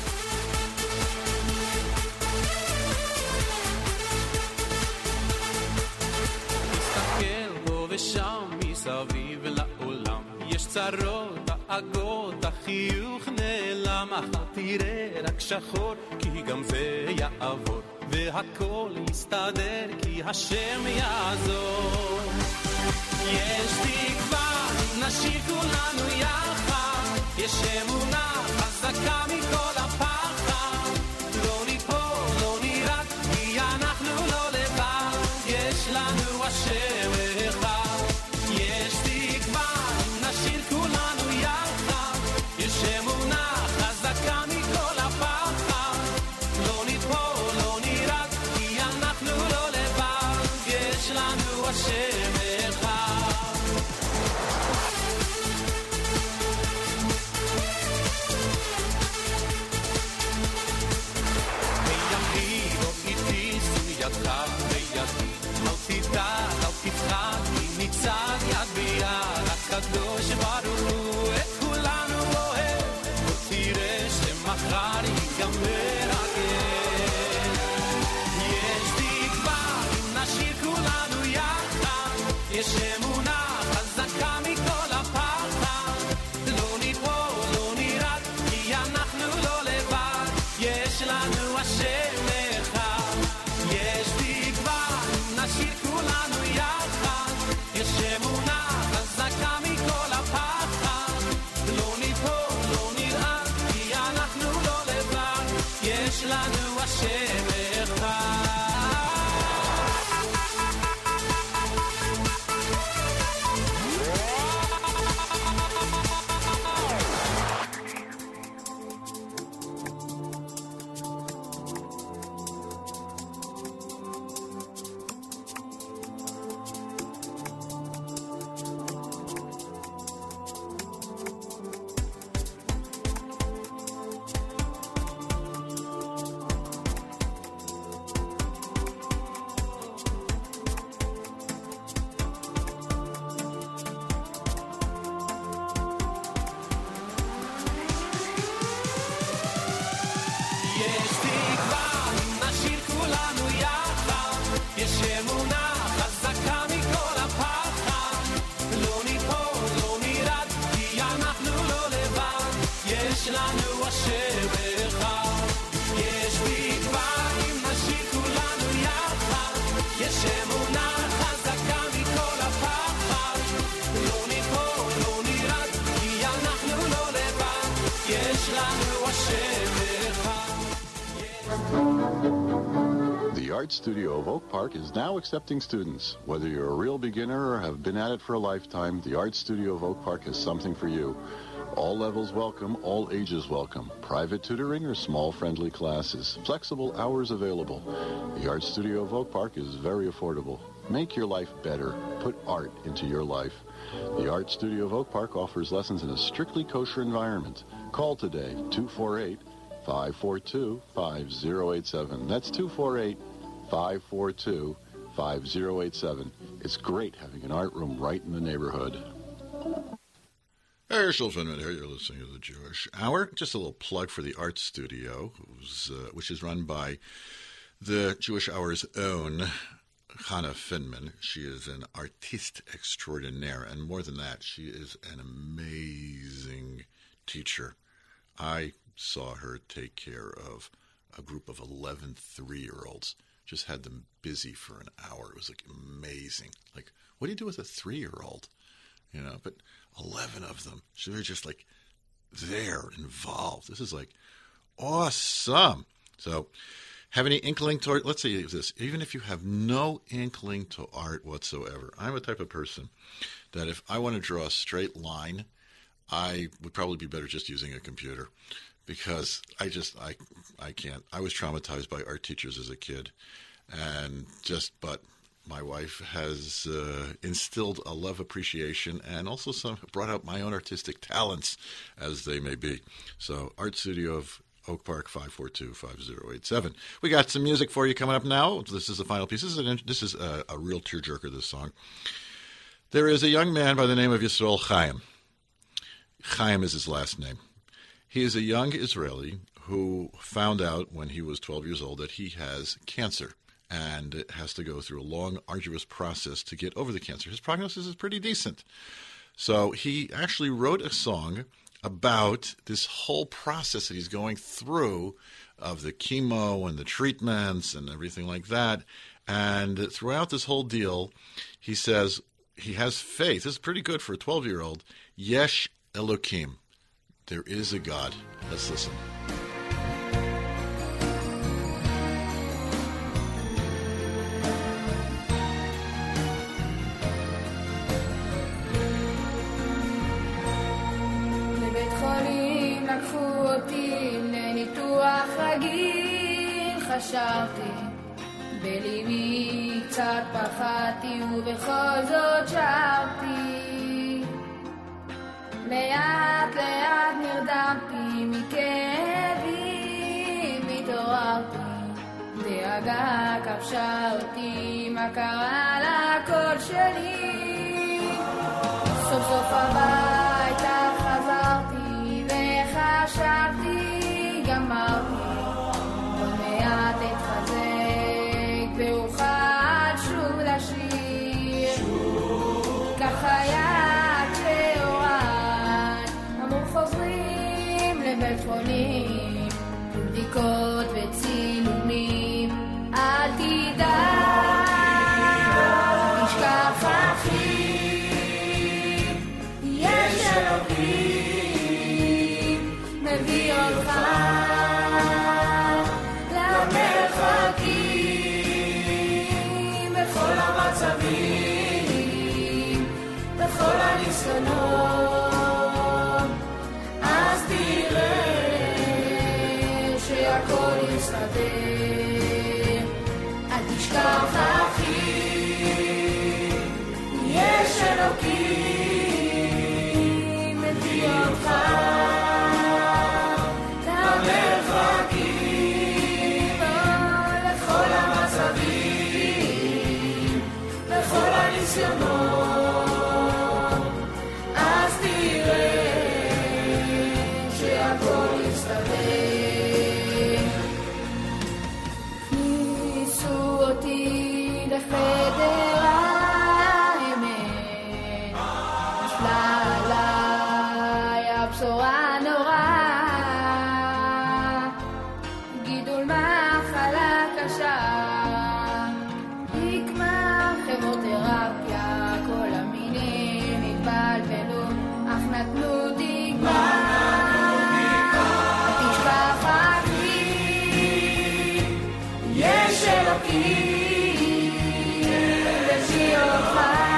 מסביב לעולם יש צרות, דאגות, החיוך נעלם, אך תראה רק שחור, כי גם זה יעבור, והכל יסתדר, כי השם יעזור. יש תקווה, נשאיר כולנו יחד, יש אמונה חזקה מכל הפחד, לא ניפול, לא נירד, כי אנחנו לא לבד, יש לנו השם אחד. הקדוש ברוך הוא את כולנו אוהב, ותראה שמחר ייגמר הגל. יש תקווה אם נשאיר כולנו יחד, יש אמונה חזקה מכל הפחד, לא ניפול, לא נרד, כי אנחנו לא לבד, יש לנו השם אחד. יש תקווה אם נשאיר כולנו יחד, יש אמונה חזקה מכל הפחד, לא ניפול, לא נרעד, כי אנחנו לא לבד, יש לנו השם אחד. תקווה אם נשאיר כולנו יחד, יש אמונה חזקה מכל הפחד, לא ניפול, לא נרד, כי אנחנו לא לבד, יש לנו השם אחד. יש תקווה אם נשאיר כולנו יחד, יש אמונה חזקה מכל הפחד, לא ניפול, לא נרד, כי אנחנו לא לבד, יש לנו השם אחד. The Art Studio of Oak Park is now accepting students. Whether you're a real beginner or have been at it for a lifetime, the Art Studio of Oak Park has something for you. All levels welcome, all ages welcome. Private tutoring or small friendly classes. Flexible hours available. The Art Studio of Oak Park is very affordable. Make your life better. Put art into your life. The Art Studio of Oak Park offers lessons in a strictly kosher environment. Call today, 248-542-5087. That's 248-542-5087. It's great having an art room right in the neighborhood. Hey, Herschel Finman here. You're listening to the Jewish Hour. Just a little plug for the Art Studio, which is run by the Jewish Hour's own Chana Finman. She is an artiste extraordinaire, and more than that, she is an amazing teacher. I saw her take care of a group of 11 3-year-olds. Just had them busy for an hour. It was like amazing. Like, what do you do with a 3-year-old? You know, but 11 of them. So they're just like there, involved. This is like awesome. So, have any inkling toward, let's say this, even if you have no inkling to art whatsoever, I'm a type of person that if I want to draw a straight line, I would probably be better just using a computer, because I can't. I was traumatized by art teachers as a kid, but my wife has instilled a love appreciation and also brought out my own artistic talents, as they may be. So, Art Studio of Oak Park, 542-5087. We got some music for you coming up now. This is the final piece. This is a real tearjerker, this song. There is a young man by the name of Yisrael Chaim. Chaim is his last name. He is a young Israeli who found out when he was 12 years old that he has cancer, and it has to go through a long, arduous process to get over the cancer. His prognosis is pretty decent. So he actually wrote a song about this whole process that he's going through of the chemo and the treatments and everything like that. And throughout this whole deal, he says he has faith. This is pretty good for a 12-year-old. Yesh Elokim. There is a God. Let's listen. חשבתי, בליבי קצת פחדתי ובכל זאת שרתי, לאט לאט נרדמתי מכאבים, התעוררתי, דאגה כבשה אותי, מה קרה לקול שלי, סוף סוף הביתה חזרתי וחשבתי, גמרתי, מעט התחזק ואוכל שוב לשיר, כך היה כשהוריי אמרו חוזרים לבית חולים, בדיקות וצילומים, אל תדאג, תשכח אחי, יש אלוקים, מביא אותך בכל המצבים, בכל הניסיונות, אז תראה שהכל יסתדר, אל תשכח אחי, יש אלוקים, מביא אותך למרחקים, לכל המצבים, בכל הניסיונות, אז בשורה נורא, גידול מחלה קשה, רקמה, כימותרפיה, כל המינים התבלבלו, אך נתנו תקווה. תשכח אחי, יש אלוקים, בשביל אותך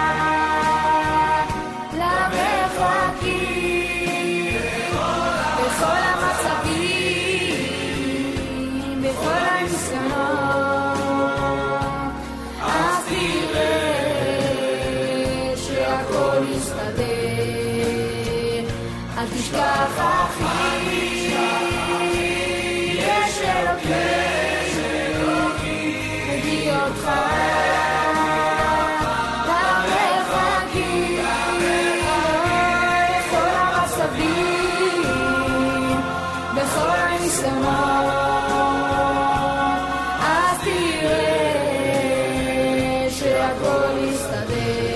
למרחקים, בכל המצבים, בכל הניסיונות, אז תראה שהכל יסתדר. אל תשכח אחי, יש אלוקים, מביא אותך למרחקים, בכל המצבים, בכל הניסיונות, אז תראה שהכל יסתדר.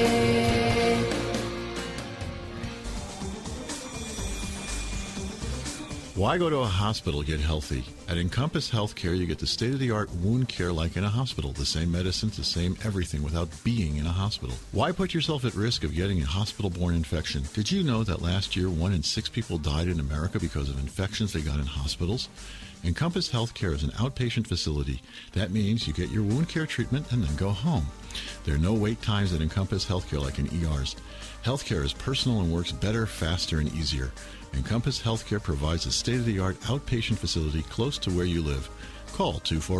Why go to a hospital to get healthy? At Encompass Healthcare, you get the state-of-the-art wound care like in a hospital. The same medicines, the same everything without being in a hospital. Why put yourself at risk of getting a hospital-borne infection? Did you know that last year 1 in 6 people died in America because of infections they got in hospitals? Encompass Healthcare is an outpatient facility. That means you get your wound care treatment and then go home. There are no wait times at Encompass Healthcare like in ERs. Healthcare is personal and works better, faster, and easier. Encompass Healthcare provides a state-of-the-art outpatient facility close to where you live. Call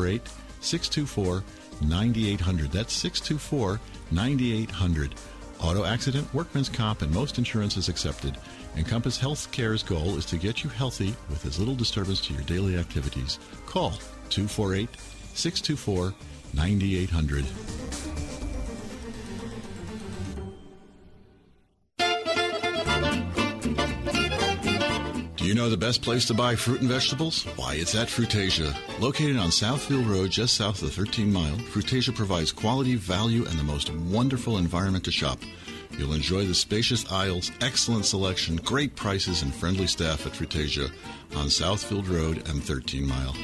248-624-9800. That's 624-9800. Auto accident, workman's comp, and most insurance is accepted. Encompass Healthcare's goal is to get you healthy with as little disturbance to your daily activities. Call 248-624-9800. Do you know the best place to buy fruit and vegetables? Why, it's at Fruitasia. Located on Southfield Road, just south of the 13 Mile, Fruitasia provides quality, value, and the most wonderful environment to shop. You'll enjoy the spacious aisles, excellent selection, great prices, and friendly staff at Fruitasia on Southfield Road and 13 Mile.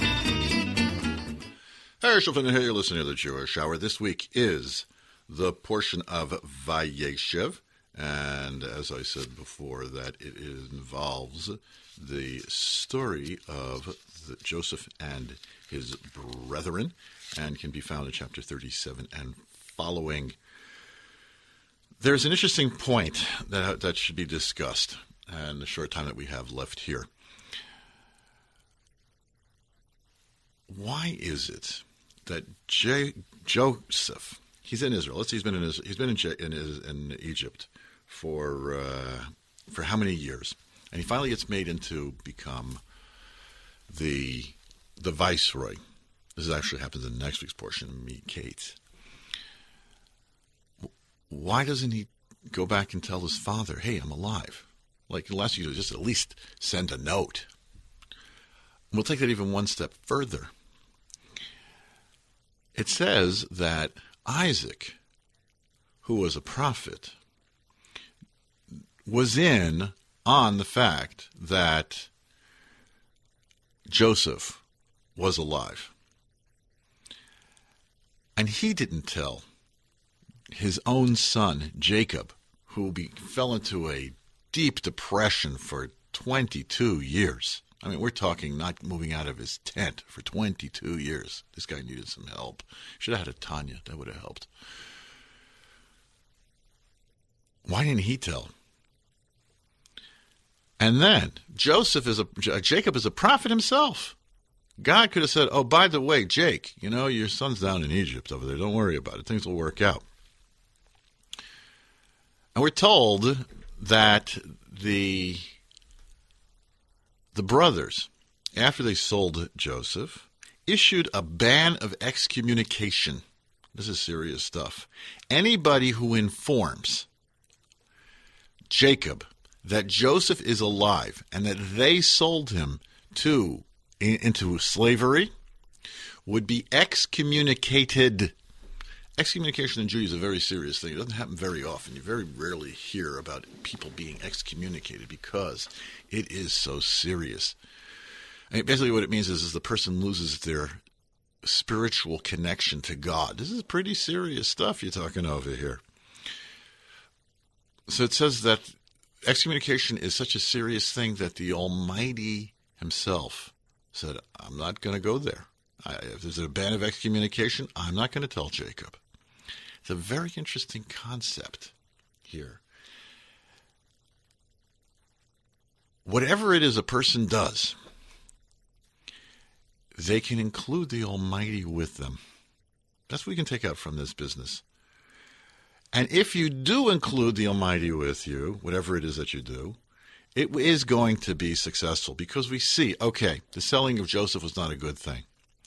Hey, Shulchan, here you're listening to the Jewish Hour. This week is the portion of Vayeshev. And as I said before, that it involves the story of Joseph and his brethren, and can be found in chapter 37 and following. There's an interesting point that should be discussed in the short time that we have left here. Why is it that Joseph, he's in Israel. Let's see, he's been in Egypt for how many years, and he finally gets made into become the viceroy. This actually happens in next week's portion. Meet Kate. Why doesn't he go back and tell his father, "Hey, I'm alive"? Like, unless you just at least send a note. We'll take that even one step further. It says that Isaac, who was a prophet, was in on the fact that Joseph was alive. And he didn't tell his own son, Jacob, who fell into a deep depression for 22 years. I mean, we're talking not moving out of his tent for 22 years. This guy needed some help. Should have had a Tanya. That would have helped. Why didn't he tell? And then Jacob is a prophet himself. God could have said, "Oh, by the way, Jake, you know, your son's down in Egypt over there. Don't worry about it. Things will work out." And we're told that the brothers, after they sold Joseph, issued a ban of excommunication. This is serious stuff. Anybody who informs Jacob that Joseph is alive and that they sold him into slavery would be excommunicated excommunication in Judaism is a very serious thing. It doesn't happen very often. You very rarely hear about people being excommunicated because it is so serious. I mean, basically what it means is the person loses their spiritual connection to God. This is pretty serious stuff you're talking over here. So it says that excommunication is such a serious thing that the Almighty himself said, I'm not going to go there. If there's a ban of excommunication, I'm not going to tell Jacob. It's a very interesting concept here. Whatever it is a person does, they can include the Almighty with them. That's what we can take out from this business. And if you do include the Almighty with you, whatever it is that you do, it is going to be successful because we see, okay, the selling of Joseph was not a good thing.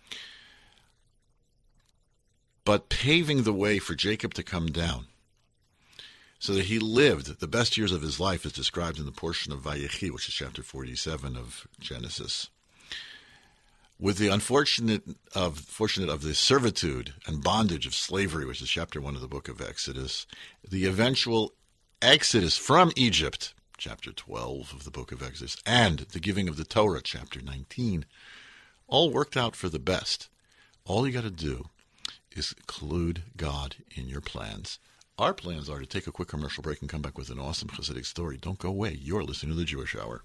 But paving the way for Jacob to come down so that he lived the best years of his life is described in the portion of Vayechi, which is chapter 47 of Genesis. With the unfortunate of the servitude and bondage of slavery, which is chapter 1 of the book of Exodus, the eventual exodus from Egypt, chapter 12 of the book of Exodus, and the giving of the Torah, chapter 19, all worked out for the best. All you got to do is include God in your plans. Our plans are to take a quick commercial break and come back with an awesome Hasidic story. Don't go away. You're listening to the Jewish Hour.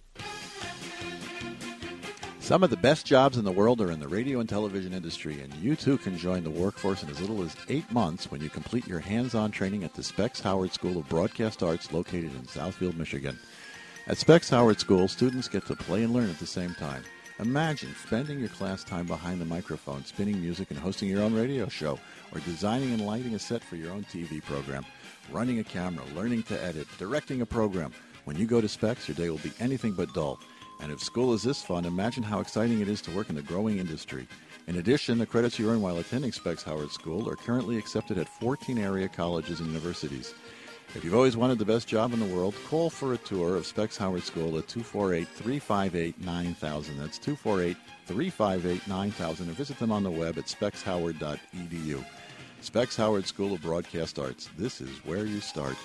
Some of the best jobs in the world are in the radio and television industry, and you too can join the workforce in as little as 8 months when you complete your hands-on training at the Specs Howard School of Broadcast Arts located in Southfield, Michigan. At Specs Howard School, students get to play and learn at the same time. Imagine spending your class time behind the microphone, spinning music and hosting your own radio show, or designing and lighting a set for your own TV program, running a camera, learning to edit, directing a program. When you go to Specs, your day will be anything but dull. And if school is this fun, imagine how exciting it is to work in the growing industry. In addition, the credits you earn while attending Specs Howard School are currently accepted at 14 area colleges and universities. If you've always wanted the best job in the world, call for a tour of Specs Howard School at 248-358-9000. That's 248-358-9000. And visit them on the web at specshoward.edu. Specs Howard School of Broadcast Arts. This is where you start.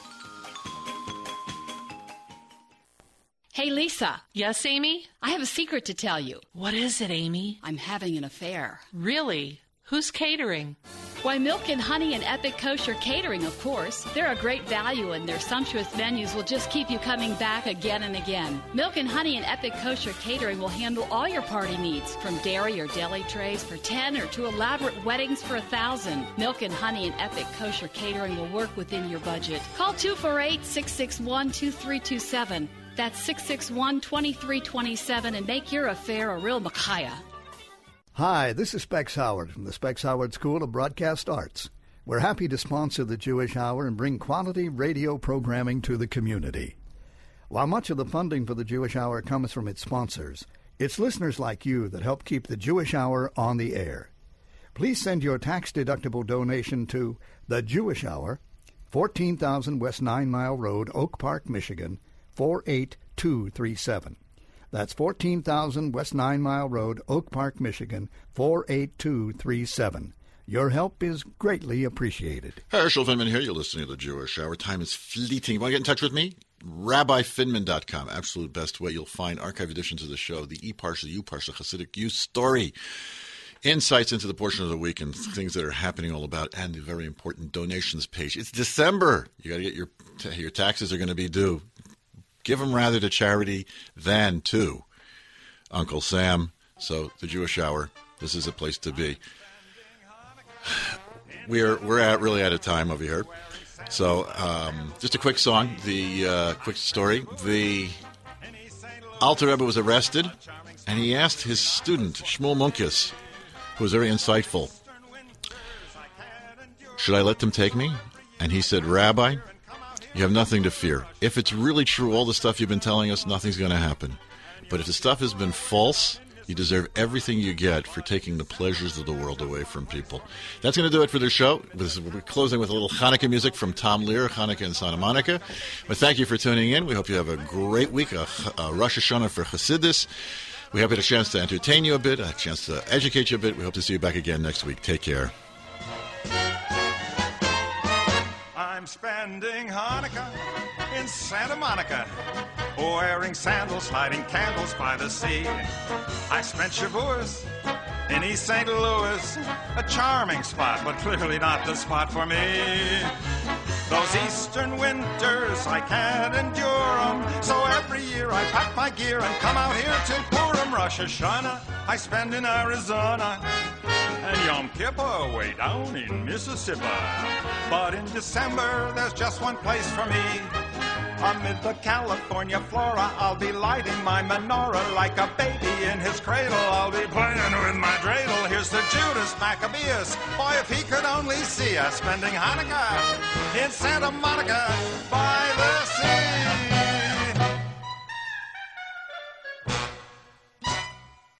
Hey, Lisa. Yes, Amy? I have a secret to tell you. What is it, Amy? I'm having an affair. Really? Who's catering? Why, Milk and Honey and Epic Kosher Catering, of course. They're a great value, and their sumptuous menus will just keep you coming back again and again. Milk and Honey and Epic Kosher Catering will handle all your party needs, from dairy or deli trays for 10 or to elaborate weddings for 1,000. Milk and Honey and Epic Kosher Catering will work within your budget. Call 248-661-2327. That's 661-2327, and make your affair a real makaya. Hi, this is Specs Howard from the Specs Howard School of Broadcast Arts. We're happy to sponsor the Jewish Hour and bring quality radio programming to the community. While much of the funding for the Jewish Hour comes from its sponsors, it's listeners like you that help keep the Jewish Hour on the air. Please send your tax-deductible donation to The Jewish Hour, 14,000 West 9 Mile Road, Oak Park, Michigan, 48237. That's 14,000 West 9 Mile Road, Oak Park, Michigan, 48237. Your help is greatly appreciated. Herschel Finman here. You're listening to the Jewish Hour. Time is fleeting. You want to get in touch with me? RabbiFinman.com. Absolute best way. You'll find archive editions of the show, the E-Parsha, the U-Parsha, Hasidic U story, insights into the portion of the week and things that are happening all about, and the very important donations page. It's December. You got to get your taxes are going to be due. Give them rather to charity than to Uncle Sam. So the Jewish Hour, this is a place to be. We're really out of time over here. So just a quick song, the quick story. The Alter Rebbe was arrested, and he asked his student, Shmuel Munkes, who was very insightful, should I let them take me? And he said, Rabbi, you have nothing to fear. If it's really true, all the stuff you've been telling us, nothing's going to happen. But if the stuff has been false, you deserve everything you get for taking the pleasures of the world away from people. That's going to do it for the show. We're closing with a little Hanukkah music from Tom Lear, Hanukkah in Santa Monica. But thank you for tuning in. We hope you have a great week, a Rosh Hashanah for Hasidus. We hope you had a chance to entertain you a bit, a chance to educate you a bit. We hope to see you back again next week. Take care. spending Hanukkah in Santa Monica, wearing sandals, lighting candles by the sea. I spent Shavuos in East St. Louis, a charming spot, but clearly not the spot for me. Those eastern winters, I can't endure them, so every year I pack my gear and come out here to Purim. Rosh Hashanah I spend in Arizona, and Yom Kippur way down in Mississippi. But in December, there's just one place for me. Amid the California flora, I'll be lighting my menorah like a baby in his cradle. I'll be playing with my dreidel. Here's the Judas Maccabeus. Boy, if he could only see us spending Hanukkah in Santa Monica by the sea.